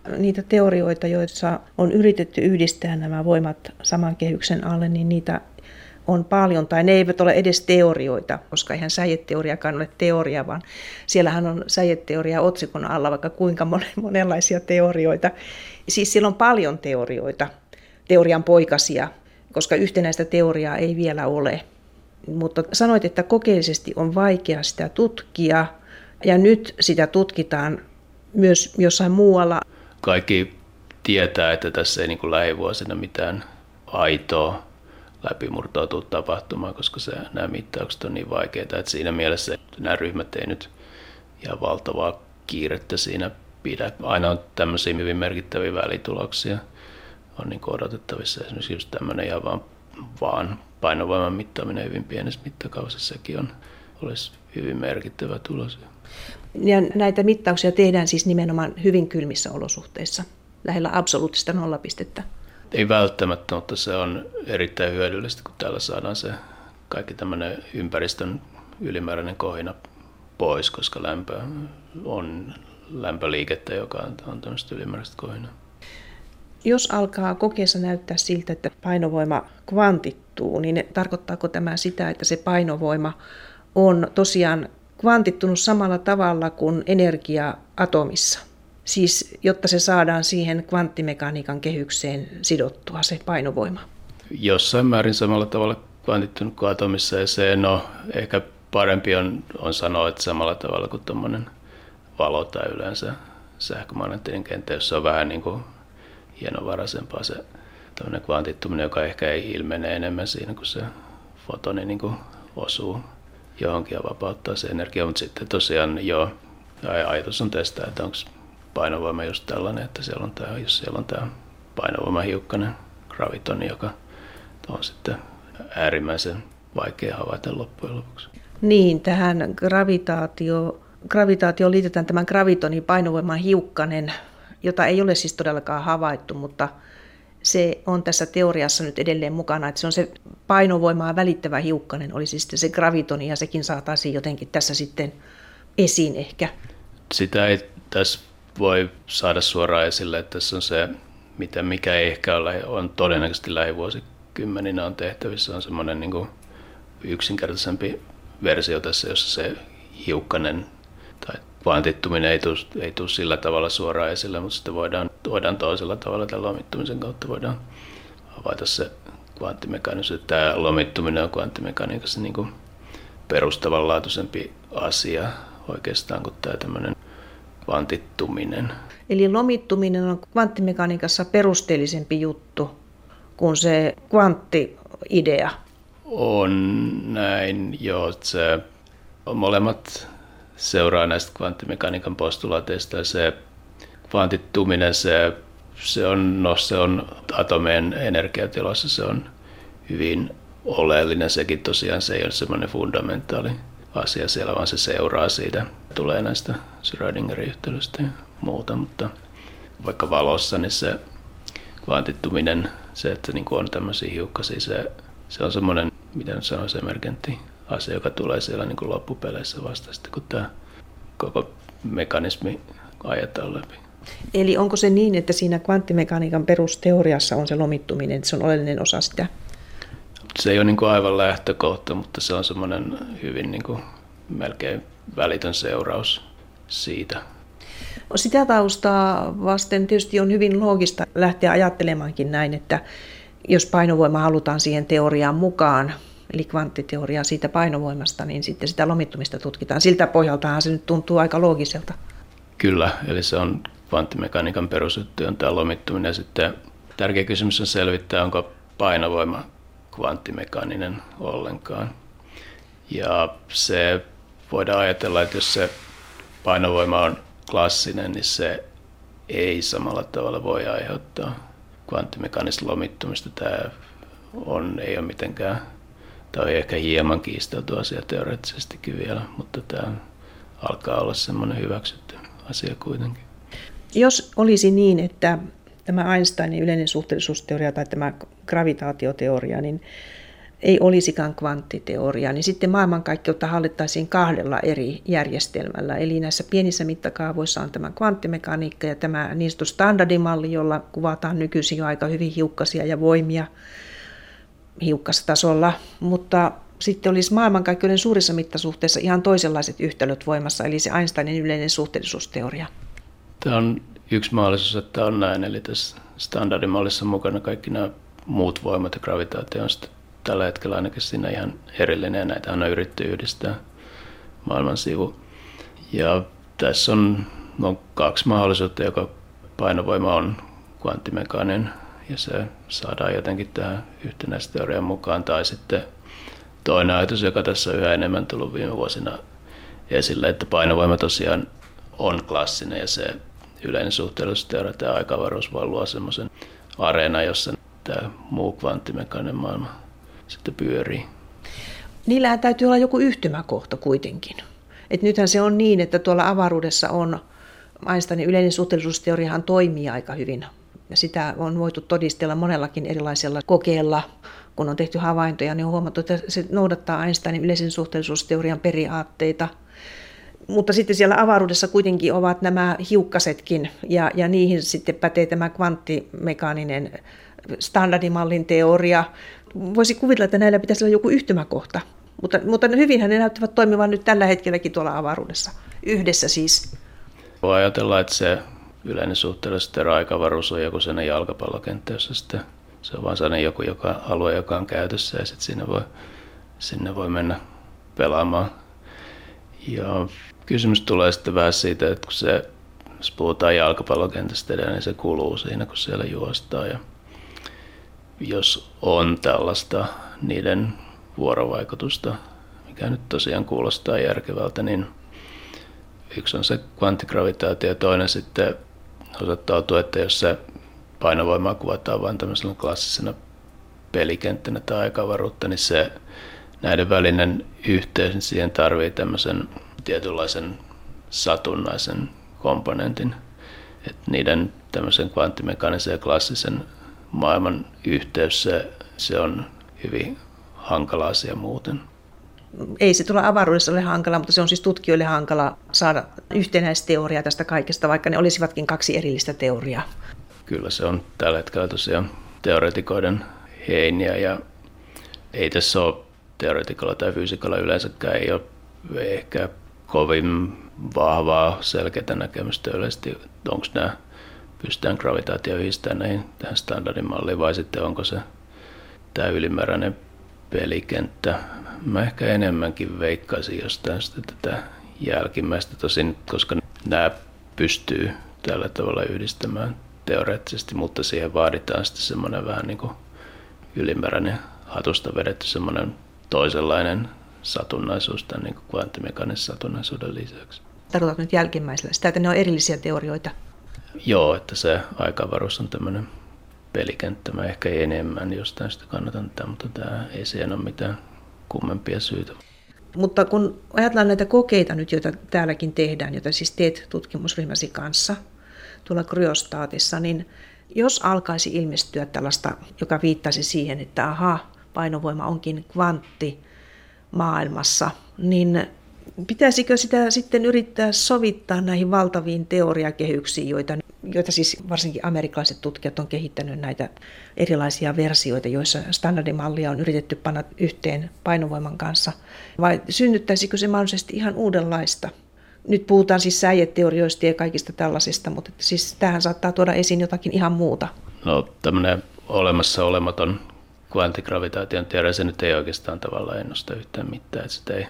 S2: niitä teorioita, joissa on yritetty yhdistää nämä voimat saman kehyksen alle, niin niitä on paljon, tai ne eivät ole edes teorioita, koska eihän säieteoriakaan ole teoria, vaan siellähän on säieteoria otsikon alla vaikka kuinka monenlaisia teorioita. Siis siellä on paljon teorioita, teorian poikasia, koska yhtenäistä teoriaa ei vielä ole. Mutta sanoit, että kokeellisesti on vaikea sitä tutkia, ja nyt sitä tutkitaan myös jossain muualla.
S3: Kaikki tietää, että tässä ei niin kuin lähivuosina mitään aitoa läpimurtoa tule tapahtumaan, koska nämä mittaukset on niin vaikeita, että siinä mielessä nämä ryhmät ei nyt ihan valtavaa kiirettä siinä pidä. Aina on tämmöisiä hyvin merkittäviä välituloksia on niin odotettavissa. Esimerkiksi just tämmöinen ihan vaan painovoiman mittaaminen hyvin pienessä mittakaavassa, sekin olisi hyvin merkittävä tulos.
S2: Ja näitä mittauksia tehdään siis nimenomaan hyvin kylmissä olosuhteissa, lähellä absoluuttista nollapistettä.
S3: Ei välttämättä, mutta se on erittäin hyödyllistä, kun täällä saadaan se kaikki tämmöinen ympäristön ylimääräinen kohina pois, koska lämpö on lämpöliikettä, joka on tämmöistä ylimääräistä kohinaa.
S2: Jos alkaa kokeessa näyttää siltä, että painovoima kvantittuu, niin tarkoittaako tämä sitä, että se painovoima on tosiaan kvantittunut samalla tavalla kuin energia atomissa? Siis jotta se saadaan siihen kvanttimekaniikan kehykseen sidottua se painovoima.
S3: Jossain määrin samalla tavalla kvantittunut kuin atomissa, ja se ehkä parempi on sanoa, että samalla tavalla kuin tuommoinen valo tai yleensä sähkömagneettinen kenttä, jossa on vähän niin kuin hienovaraisempaa se tämmöinen kvantittuminen, joka ehkä ei ilmene enemmän siinä, kun se fotoni niin kuin osuu johonkin ja vapauttaa se energia, mutta sitten tosiaan ajatus on testaa, että onko painovoima just tällainen, että jos siellä on tämä painovoimahiukkanen, gravitoni, joka on sitten äärimmäisen vaikea havaita loppujen lopuksi.
S2: Niin, tähän gravitaatioon liitetään tämän gravitonin painovoiman hiukkanen, jota ei ole siis todellakaan havaittu, mutta se on tässä teoriassa nyt edelleen mukana, että se on se painovoimaa välittävä hiukkanen, olisi sitten se gravitoni, ja sekin saataisiin jotenkin tässä sitten esiin ehkä.
S3: Sitä ei tässä voi saada suoraan esille, että tässä on se, mikä ei ehkä on todennäköisesti lähivuosikymmeninä on tehtävissä, on semmoinen niin kuin yksinkertaisempi versio tässä, jossa se hiukkanen tai kvantittuminen ei tule sillä tavalla suoraan esille, mutta sitten voidaan toisella tavalla tämän lomittumisen kautta voidaan havaita se kvanttimekanismi. Tämä lomittuminen on kvanttimekaniikassa niin kuin perustavanlaatuisempi asia oikeastaan kuin tämä tämmöinen kvantittuminen.
S2: Eli lomittuminen on kvanttimekaniikassa perusteellisempi juttu kuin se kvanttiidea.
S3: On näin, joo. Se molemmat seuraa näistä kvanttimekaniikan postulaateista, ja se kvantittuminen, se on atomien energiatiloissa, se on hyvin oleellinen. Sekin tosiaan se ei ole semmoinen fundamentaali asia siellä, vaan se seuraa siitä. Tulee näistä Schrödingerin yhtälöistä ja muuta, mutta vaikka valossa, niin se kvantittuminen, se, että niin on tämmöisiä hiukkasia, se on semmoinen, mitä nyt sanoisi, emergentti asia, joka tulee siellä niin kuin loppupeleissä vasta sitten, kun tämä koko mekanismi ajetaan läpi.
S2: Eli onko se niin, että siinä kvanttimekaniikan perusteoriassa on se lomittuminen, että se on oleellinen osa sitä?
S3: Se ei ole niin kuin aivan lähtökohta, mutta se on semmoinen hyvin niin kuin melkein välitön seuraus siitä.
S2: Sitä taustaa vasten tietysti on hyvin loogista lähteä ajattelemaankin näin, että jos painovoima halutaan siihen teoriaan mukaan, eli kvanttiteoriaa siitä painovoimasta, niin sitten sitä lomittumista tutkitaan. Siltä pohjaltahan se nyt tuntuu aika loogiselta.
S3: Kyllä, eli se on kvanttimekaniikan perusjuttu, on tämä lomittuminen. Sitten tärkeä kysymys on selvittää, onko painovoima kvanttimekaaninen ollenkaan. Ja se voidaan ajatella, että jos se painovoima on klassinen, niin se ei samalla tavalla voi aiheuttaa kvanttimekaanista lomittumista. Tämä ei ole mitenkään, tämä on ehkä hieman kiistelty asia teoreettisestikin vielä, mutta tämä alkaa olla semmoinen hyväksytty asia kuitenkin.
S2: Jos olisi niin, että tämä Einsteinin yleinen suhteellisuusteoria tai tämä gravitaatioteoria, niin ei olisikaan kvanttiteoriaa, niin sitten maailmankaikkeutta hallittaisiin 2 eri järjestelmällä. Eli näissä pienissä mittakaavoissa on tämä kvanttimekaniikka ja tämä niin sanottu standardimalli, jolla kuvataan nykyisin jo aika hyvin hiukkasia ja voimia hiukkastasolla, mutta sitten olisi maailmankaikkeuden suurissa mittasuhteissa ihan toisenlaiset yhtälöt voimassa, eli se Einsteinin yleinen suhteellisuusteoria.
S3: Tämä on yksi mahdollisuus, että on näin, eli tässä standardimallissa mukana kaikki nämä muut voimat ja gravitaatio on sitten tällä hetkellä ainakin siinä ihan erillinen, ja näitä on yritetty yhdistää maailman sivu. Ja tässä on 2 mahdollisuutta, joka painovoima on kvanttimekaaninen, ja se saadaan jotenkin tähän yhtenäisteorian mukaan, tai sitten toinen ajatus, joka tässä on yhä enemmän tullut viime vuosina esille, että painovoima tosiaan on klassinen, ja se yleinen suhteellisuusteoria, tämä aikaavaruus voi luoda semmoisen areenan, jossa tämä muu kvanttimekaaninen maailma sitten pyörii.
S2: Niillähän täytyy olla joku yhtymäkohta kuitenkin. Et nythän se on niin, että tuolla avaruudessa on Einsteinin yleinen suhteellisuusteoriahan toimii aika hyvin. Ja sitä on voitu todistella monellakin erilaisella kokeella. Kun on tehty havaintoja, niin on huomattu, että se noudattaa Einsteinin yleisen suhteellisuusteorian periaatteita. Mutta sitten siellä avaruudessa kuitenkin ovat nämä hiukkasetkin, ja niihin sitten pätee tämä kvanttimekaaninen standardimallin teoria. Voisi kuvitella, että näillä pitäisi olla joku yhtymäkohta, mutta hyvinhän ne näyttävät toimivan nyt tällä hetkelläkin tuolla avaruudessa, yhdessä siis.
S3: Voi ajatella, että se yleinen suhteellisuusteoria aikaavaruus on joku sellainen jalkapallokenttä, jossa sitten se on vaan sellainen joku alue, joka on käytössä, ja sitten sinne voi mennä pelaamaan. Ja kysymys tulee sitten vähän siitä, että jos puhutaan jalkapallokentästä edelleen, niin se kuluu siinä, kun siellä juostaan. Ja jos on tällaista niiden vuorovaikutusta, mikä nyt tosiaan kuulostaa järkevältä, niin yksi on se kvanttigravitaatio ja toinen sitten osoittautuu, että jos se painovoimaa kuvataan vain tämmöisenä klassisena pelikenttänä tai aikaavaruutta, niin se näiden välinen yhteys, niin siihen tarvii tämmöisen tietynlaisen satunnaisen komponentin. Että niiden tämmöisen kvanttimekaanisen ja klassisen maailman yhteys, se on hyvin hankala asia muuten.
S2: Ei se tuolla avaruudessa ole hankala, mutta se on siis tutkijoille hankala saada yhtenäisteoriaa tästä kaikesta, vaikka ne olisivatkin 2 erillistä teoriaa.
S3: Kyllä se on tällä hetkellä tosiaan teoreetikoiden heiniä, ja ei tässä ole teoreetikolla tai fyysikalla yleensäkään ei ole ehkä kovin vahvaa selkeää näkemystä yleisesti, onko nämä pystytään gravitaatio yhdistämään tähän standardimalliin vai sitten onko se tämä ylimääräinen pelikenttä. Mä ehkä enemmänkin veikkaisin jostain tätä jälkimmäistä tosin, koska nämä pystyy tällä tavalla yhdistämään teoreettisesti, mutta siihen vaaditaan sitten semmoinen vähän niin kuin ylimääräinen hatusta vedetty semmoinen toisenlainen satunnaisuus tämän niin kuin kvanttimekaanisen satunnaisuuden lisäksi.
S2: Tarkoitatko nyt jälkimmäisellä sitä, että ne on erillisiä teorioita?
S3: Joo, että se aikaavaruus on tämmöinen pelikenttä. Mä ehkä enemmän jostain sitä kannatan tätä, mutta tämä ei siihen ole mitään kummempia syitä.
S2: Mutta kun ajatellaan näitä kokeita nyt, joita täälläkin tehdään, joita siis teet tutkimusryhmäsi kanssa tuolla kryostaatissa, niin jos alkaisi ilmestyä tällaista, joka viittaisi siihen, että painovoima onkin kvantti maailmassa, niin pitäisikö sitä sitten yrittää sovittaa näihin valtaviin teoriakehyksiin, joita siis varsinkin amerikkalaiset tutkijat on kehittänyt näitä erilaisia versioita, joissa standardimallia on yritetty panna yhteen painovoiman kanssa, vai synnyttäisikö se mahdollisesti ihan uudenlaista? Nyt puhutaan siis säieteorioista ja kaikista tällaisista, mutta siis tämähän saattaa tuoda esiin jotakin ihan muuta.
S3: No tämmöinen olemassa olematon kvanttigravitaation teoria, se nyt ei oikeastaan tavallaan ennusta yhtään mitään,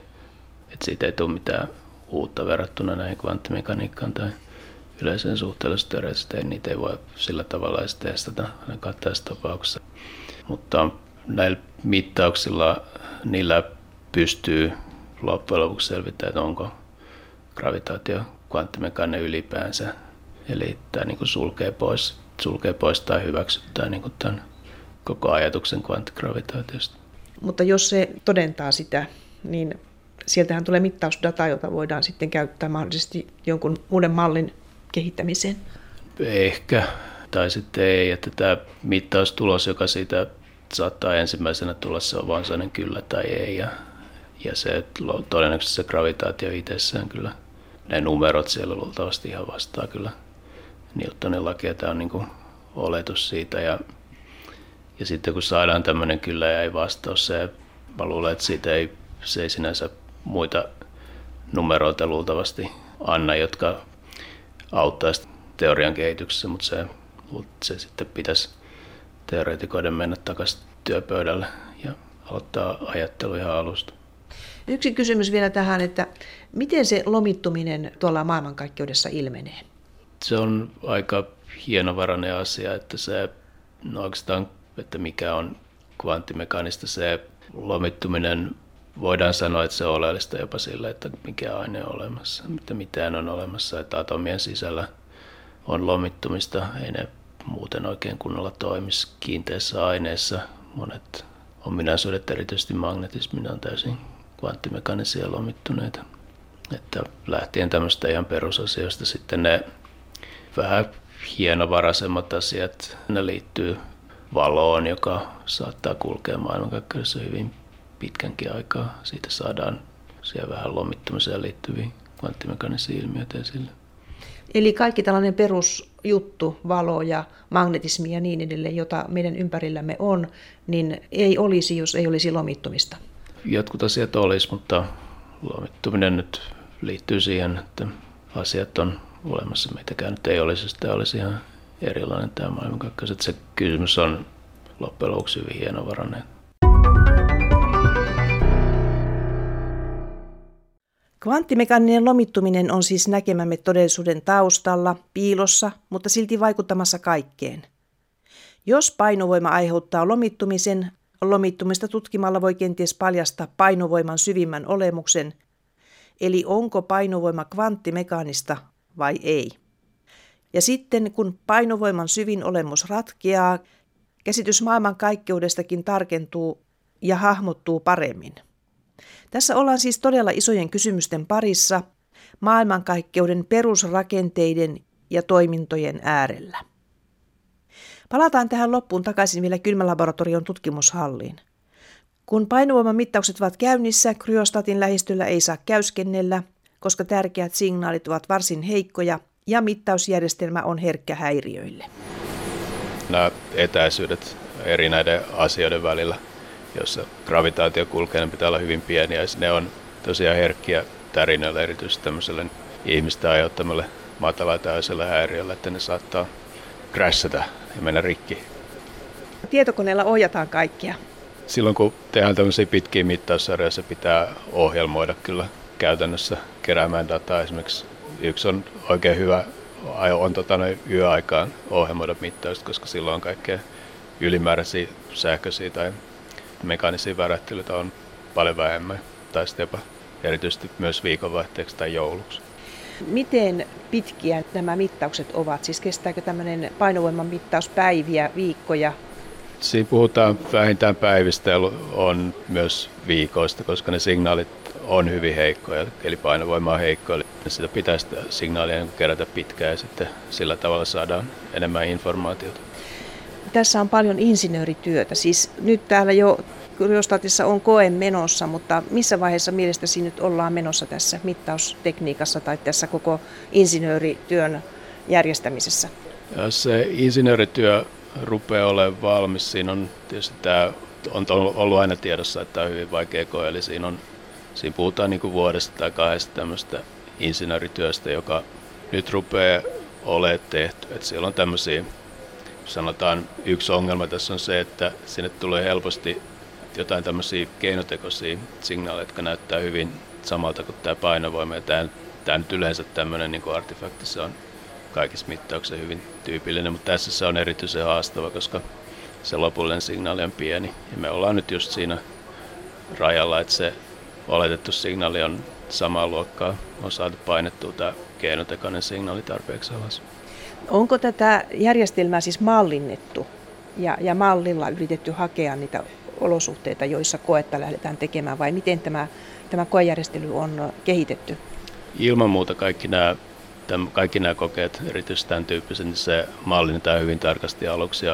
S3: että siitä ei tule mitään uutta verrattuna näihin kvanttimekaniikkaan tai yleiseen suhteellisuusteoriaan, niitä ei voi sillä tavalla edes testata ainakaan tässä tapauksessa. Mutta näillä mittauksilla niillä pystyy loppujen lopuksi selvittämään, että onko gravitaatio kvanttimekaaninen ylipäänsä. Eli tämä niin kuin sulkee pois tai hyväksyttää niin kuin tämän koko ajatuksen kvanttigravitaatiosta.
S2: Mutta jos se todentaa sitä, niin sieltähän tulee mittausdata, jota voidaan sitten käyttää mahdollisesti jonkun uuden mallin kehittämiseen.
S3: Ehkä, tai sitten ei, että tämä mittaustulos, joka siitä saattaa ensimmäisenä tulla se on vaan sellainen kyllä tai ei. Ja se todennäköisesti se gravitaatio itsessään kyllä, ne numerot siellä luultavasti ihan vastaa kyllä Newtonin lakia. Tämä on niin kuin oletus siitä. Ja sitten kun saadaan tämmöinen kyllä ja ei vastaus, mä luulen, että se ei sinänsä muita numeroita luultavasti anna, jotka auttaisi teorian kehityksessä, mutta se sitten pitäisi teoreetikoiden mennä takaisin työpöydälle ja aloittaa ajattelu ihan alusta.
S2: Yksi kysymys vielä tähän, että miten se lomittuminen tuolla maailmankaikkeudessa ilmenee?
S3: Se on aika hienovarainen asia, että oikeastaan, että mikä on kvanttimekaanista, se lomittuminen voidaan sanoa, että se on oleellista jopa sillä, että mikä aine on olemassa, että mitään on olemassa, että atomien sisällä on lomittumista, ei ne muuten oikein kunnolla toimisi kiinteässä aineessa. Monet ominaisuudet, erityisesti magnetismi, on täysin kvanttimekaanisia lomittuneita. Että lähtien tämmöistä ihan perusasioista sitten ne vähän hienovaraisemmat asiat, ne liittyy valoon, joka saattaa kulkea maailmankaikkeudessa hyvin pitkänkin aikaa. Siitä saadaan siellä vähän lomittumiseen liittyviä kvanttimekaanisia ilmiöitä esille.
S2: Eli kaikki tällainen perusjuttu, valo ja magnetismi ja niin edelleen, jota meidän ympärillämme on, niin ei olisi, jos ei olisi lomittumista.
S3: Jotkut asiat olisi, mutta lomittuminen nyt liittyy siihen, että asiat on olemassa. Meitäkään nyt ei olisi, sitä olisi ihan erilainen tämä maailmankaikkeus. Se kysymys on loppujen lopuksi hyvin hienovarainen.
S2: Kvanttimekaaninen lomittuminen on siis näkemämme todellisuuden taustalla, piilossa, mutta silti vaikuttamassa kaikkeen. Jos painovoima aiheuttaa lomittumisen, lomittumista tutkimalla voi kenties paljastaa painovoiman syvimmän olemuksen, eli onko painovoima kvanttimekaanista vai ei. Ja sitten kun painovoiman syvin olemus ratkeaa, käsitys maailmankaikkeudestakin tarkentuu ja hahmottuu paremmin. Tässä ollaan siis todella isojen kysymysten parissa, maailmankaikkeuden perusrakenteiden ja toimintojen äärellä. Palataan tähän loppuun takaisin vielä kylmälaboratorion tutkimushalliin. Kun painovoiman mittaukset ovat käynnissä, kryostatin lähistöllä ei saa käyskennellä, koska tärkeät signaalit ovat varsin heikkoja ja mittausjärjestelmä on herkkä häiriöille.
S3: Nämä etäisyydet eri näiden asioiden välillä, jossa gravitaatio kulkee, ne pitää olla hyvin pieniä. Ne on tosiaan herkkiä tärinöille, erityisesti tämmöiselle ihmistä aiheuttamalle matalatäyselle häiriölle, että ne saattaa crashata ja mennä rikki.
S2: Tietokoneella ohjataan kaikkea.
S3: Silloin kun tehdään tämmöisiä pitkiä mittaussarjoja, se pitää ohjelmoida kyllä käytännössä keräämään dataa. Esimerkiksi yksi on oikein hyvä on yöaikaan ohjelmoida mittausta, koska silloin on kaikkea ylimääräisiä sähköisiä tai mekaanisia värähtelyitä on paljon vähemmän, tai sitten jopa erityisesti myös viikonvaihteeksi tai jouluksi.
S2: Miten pitkiä nämä mittaukset ovat? Siis kestääkö tämmöinen painovoiman mittaus päiviä, viikkoja?
S3: Siinä puhutaan vähintään päivistä ja on myös viikoista, koska ne signaalit on hyvin heikkoja, eli painovoima on heikko. Eli sitä pitäisi signaalia kerätä pitkään ja sitten sillä tavalla saadaan enemmän informaatiota.
S2: Tässä on paljon insinöörityötä. Siis nyt täällä jo kryostatissa on koe menossa, mutta missä vaiheessa mielestäsi nyt ollaan menossa tässä mittaustekniikassa tai tässä koko insinöörityön järjestämisessä?
S3: Ja se insinöörityö rupeaa olemaan valmis. Siinä on tietysti tämä on ollut aina tiedossa, että tämä on hyvin vaikea koe, eli siinä puhutaan niin kuin vuodesta tai kahdesta tämmöistä insinöörityöstä, joka nyt rupeaa olemaan tehty. Että siellä on tämmöisiä, sanotaan yksi ongelma tässä on se, että sinne tulee helposti jotain tämmöisiä keinotekoisia signaaleja, jotka näyttää hyvin samalta kuin tämä painovoima. Ja tämä nyt yleensä tämmöinen niin kuin artefakti, se on kaikissa mittauksissa hyvin tyypillinen, mutta tässä se on erityisen haastava, koska se lopullinen signaali on pieni. Ja me ollaan nyt just siinä rajalla, että se oletettu signaali on samaa luokkaa, on saatu painettua tämä keinotekoinen signaali tarpeeksi alas.
S2: Onko tätä järjestelmää siis mallinnettu ja mallilla yritetty hakea niitä olosuhteita, joissa koetta lähdetään tekemään, vai miten tämä koejärjestely on kehitetty?
S3: Ilman muuta kaikki nämä kokeet, erityisesti tämän tyyppiset, niin se mallinnetaan hyvin tarkasti aluksi ja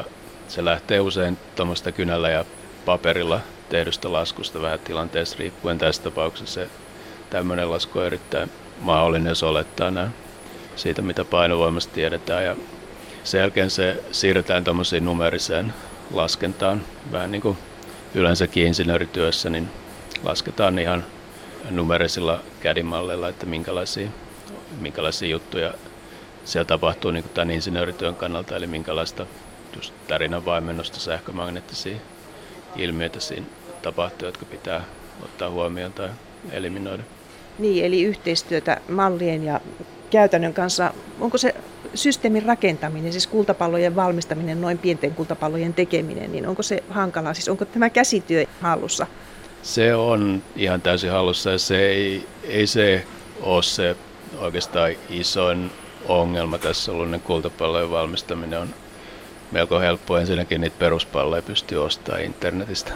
S3: se lähtee usein tuommoista kynällä ja paperilla tehdystä laskusta vähän tilanteessa riippuen. Tässä tapauksessa se tämmöinen lasku on erittäin mahdollinen, jos olettaa nämä siitä, mitä painovoimasta tiedetään. Ja sen jälkeen se siirretään tuommoiseen numeriseen laskentaan. Vähän niin kuin yleensäkin insinöörityössä, niin lasketaan ihan numerisilla CAD-malleilla, että minkälaisia juttuja siellä tapahtuu niin kuin tämän insinöörityön kannalta, eli minkälaista just tarinanvaimennosta, sähkömagneettisia ilmiöitä siinä tapahtuu, jotka pitää ottaa huomioon tai eliminoida.
S2: Niin, eli yhteistyötä mallien ja käytännön kanssa. Onko se systeemin rakentaminen, siis kultapallojen valmistaminen, noin pienten kultapallojen tekeminen, niin onko se hankalaa? Siis onko tämä käsityö hallussa?
S3: Se on ihan täysin hallussa ja se ei se ole se oikeastaan isoin ongelma tässä ollut. Ne kultapallojen valmistaminen on melko helppoa. Ensinnäkin niitä peruspalloja pystyy ostamaan internetistä.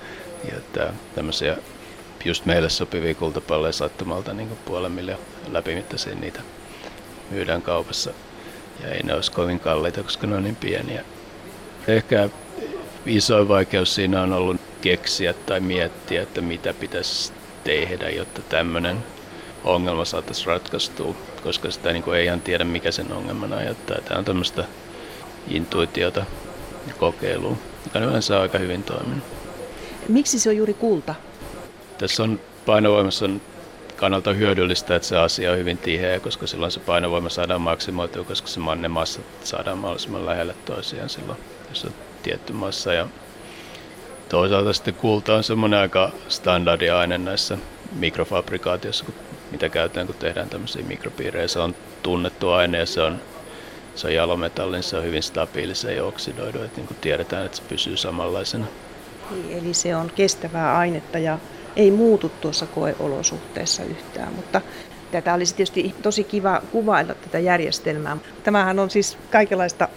S3: Ja tämmöisiä just meille sopivia kultapalloja sattumalta niin kuin 500 000 läpimittaisia niitä myydään kaupassa. Ja ei ne olisi kovin kalliita, koska ne on niin pieniä. Ehkä isoin vaikeus siinä on ollut keksiä tai miettiä, että mitä pitäisi tehdä, jotta tämmöinen ongelma saataisiin ratkaistua, koska sitä niin kuin ei ihan tiedä, mikä sen ongelmana aiheuttaa. Tämä on tämmöistä intuitiota ja kokeilua, joka yleensä on aika hyvin toiminut.
S2: Miksi se on juuri kulta?
S3: Tässä on painovoimassa kannalta hyödyllistä, että se asia on hyvin tiheä, koska silloin se painovoima saadaan maksimoitua, koska se mannemassa saadaan mahdollisimman lähelle toisiaan silloin, jos on tietty massa. Ja toisaalta sitten kulta on semmoinen aika standardi aine näissä mikrofabrikaatioissa, mitä käytetään, kun tehdään tämmöisiä mikropiirejä. Se on tunnettu aine ja se on jalometallin, se on hyvin stabiili, se ei oksidoidu, että niin kuin tiedetään, että se pysyy samanlaisena.
S2: Eli se on kestävää ainetta ja ei muutu tuossa koeolosuhteessa yhtään, mutta tätä olisi tietysti tosi kiva kuvailla tätä järjestelmää. Tämähän on siis kaikenlaista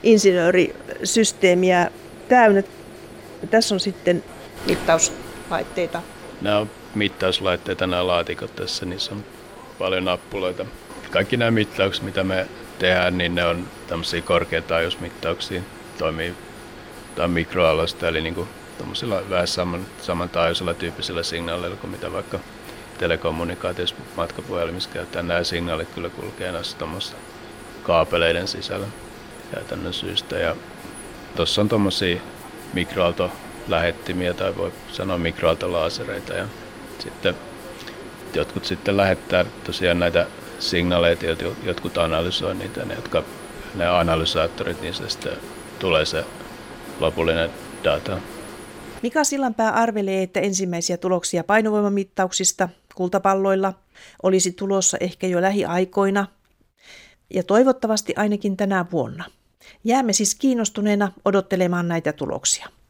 S2: insinöörisysteemiä täynnä. Tässä on sitten mittauslaitteita.
S3: Nämä on mittauslaitteita, nämä laatikot tässä, niissä on paljon nappuloita. Kaikki nämä mittaukset, mitä me tehdään, niin ne on tämmöisiä korkeataajuusmittauksia, toimii mikroaloista, eli niin kuin tuommoisilla vähän samantaajuisilla tyyppisillä signaaleilla kuin mitä vaikka telekommunikaatiossa matkapuhelimissa käytetään. Nämä signaalit kyllä kulkee näissä tuommoisissa kaapeleiden sisällä käytännön syystä. Ja tuossa on tuommoisia mikroaaltolähettimiä tai voi sanoa mikroaaltolaasereita. Ja sitten jotkut sitten lähettää tosiaan näitä signaaleita, jotkut analysoi niitä, ne analysaattorit, niin se sitten tulee se lopullinen data.
S2: Mika Sillanpää arvelee, että ensimmäisiä tuloksia painovoimamittauksista kultapalloilla olisi tulossa ehkä jo lähiaikoina ja toivottavasti ainakin tänä vuonna. Jäämme siis kiinnostuneena odottelemaan näitä tuloksia.